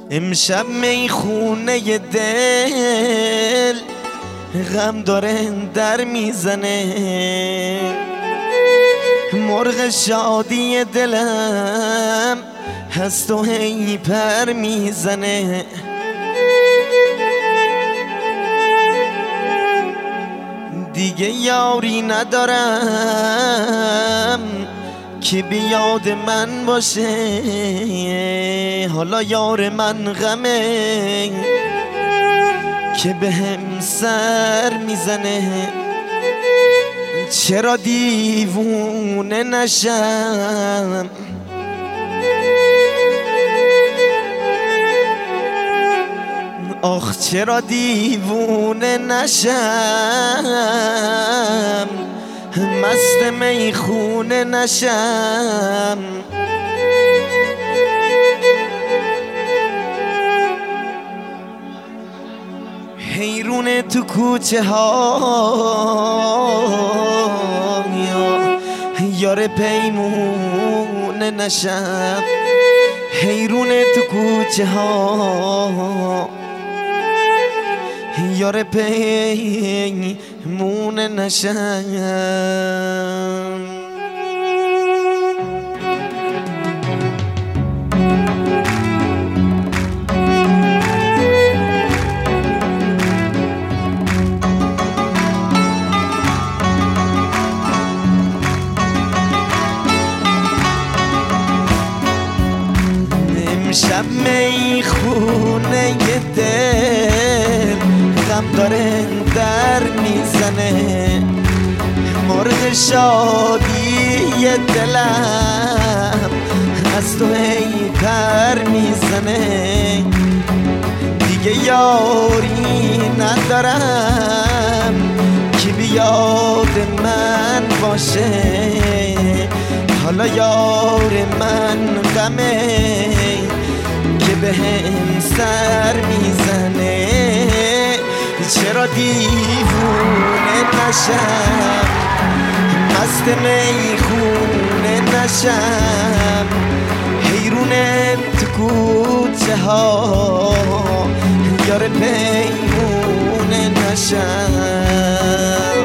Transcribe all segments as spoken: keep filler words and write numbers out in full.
امشب میخونه دل غم داره در میزنه، مرغ شادی دلم هست و هی پر میزنه. دیگه یاری ندارم که بیاد من باشه، حالا یار من غمه که به هم سر میزنه. چرا دیوونه نشم آخ چرا دیوونه نشم، مست میخونه نشم. حیرونه تو کوچه ها یار پیمونه نشم، حیرونه تو کوچه ها یار پیمونه نشم. امشب میخونه دل غم داره در میزنه، مرغ شادی دلم از تو هی پر میزنه. دیگه یاری ندارم که بیاد من باشه، حالا یار من غمه که به هم سر میزنه. چرا دیوونه نشم، مست میخونه نشم، حیرونه تو کوچه ها یار پیمونه نشم.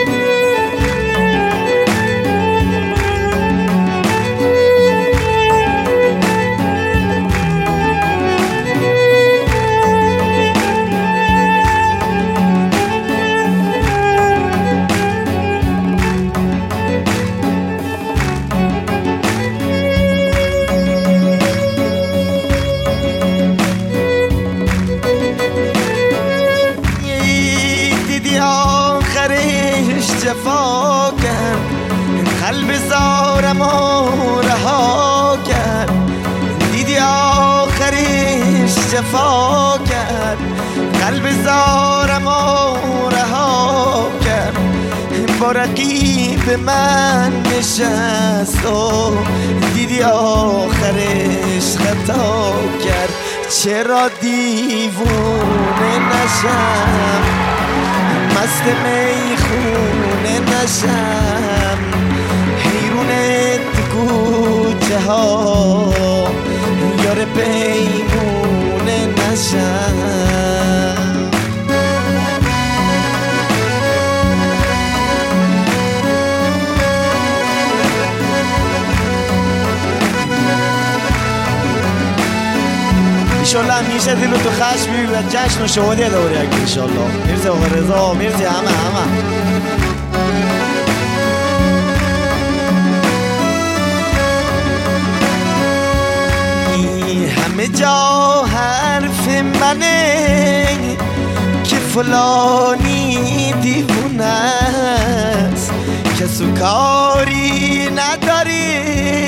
جفا کرد قلب زارم و رها کرد، دیدی آخرش جفا کرد قلب زارم و رها کرد. با رقیب من نشست و دیدی آخرش خطا کرد. چرا دیوونه نشم، مست میخونه نشم، حیرونه تو کوچه ها یار پیمونه نشم. ایشالله همیشه دلو تو خشمی و جشن و شهادی دوری اگه ایشالله. مرسی آقا رضا، مرسی همه همه. این همه جا حرف منه که فلانی دیوونه است، کسو کاری نداری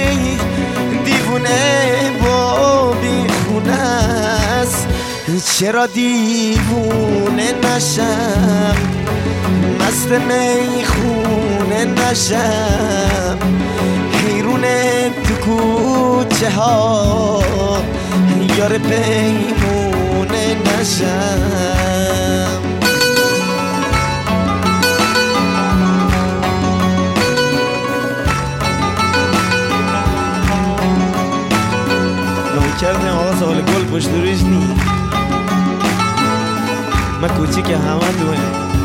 دیوونه با بیخونه است. چرا دیوونه نشم، مست میخونه نشم، حیرونه تو کوچه ها یار پیمونه نشم. کردیم آقا سوال گل پشت روش نی من کوچیک همه دوه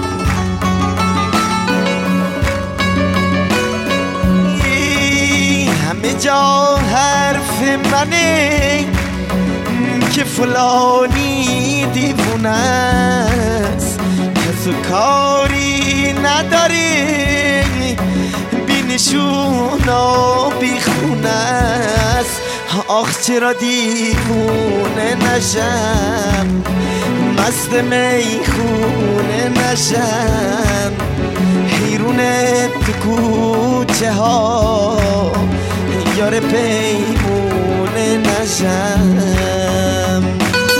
همه جا حرف منه که فلانی دیوونه است کسو کاری نداره بینشون و بیخونه است آخ چرا دیوونه نشم مست میخونه نشم حیرونه تو کوچه ها یار پیمونه نشم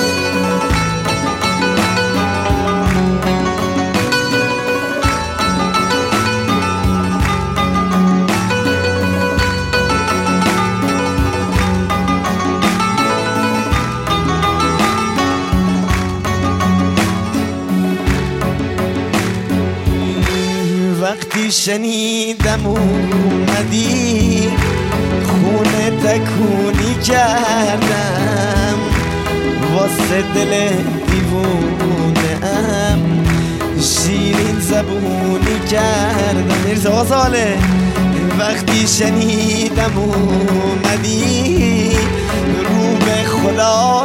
وقتی شنیدم اومدی خونه تکونی کردم واسه دل دیوونه ام شیرین زبونی کردم میرزا ساله وقتی شنیدم اومدی رو به خدا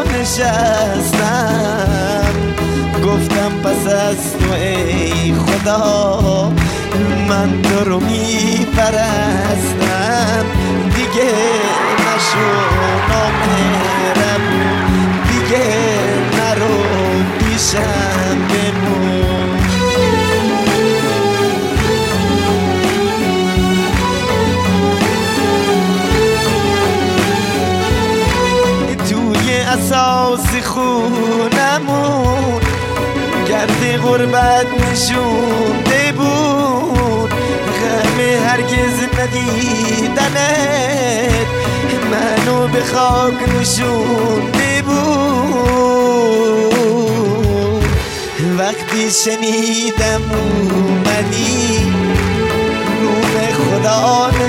نشستم گفتم پس از تو ای خدا من تو رو میپرستم دیگه نشو نامهربون دیگه نرو پیشم بمون توی اساس خونمون گرد غربت نشونده بود غم هرگز ندیدنت منو به خاک نشونده بود وقتی شنیدم اومدی رو به خدا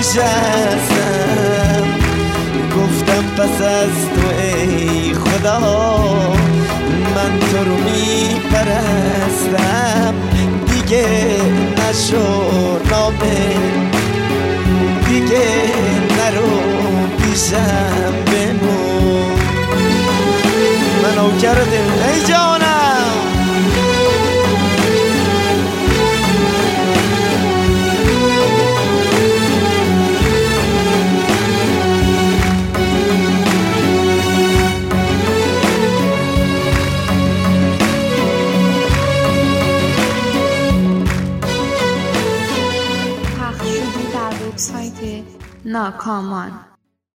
نشستم گفتم پس از تو ای خدا من تو رو میپرستم دیگه نشو نامه دیگه نرو پیشم بمون منو کردم ای جانم سایت ناکامان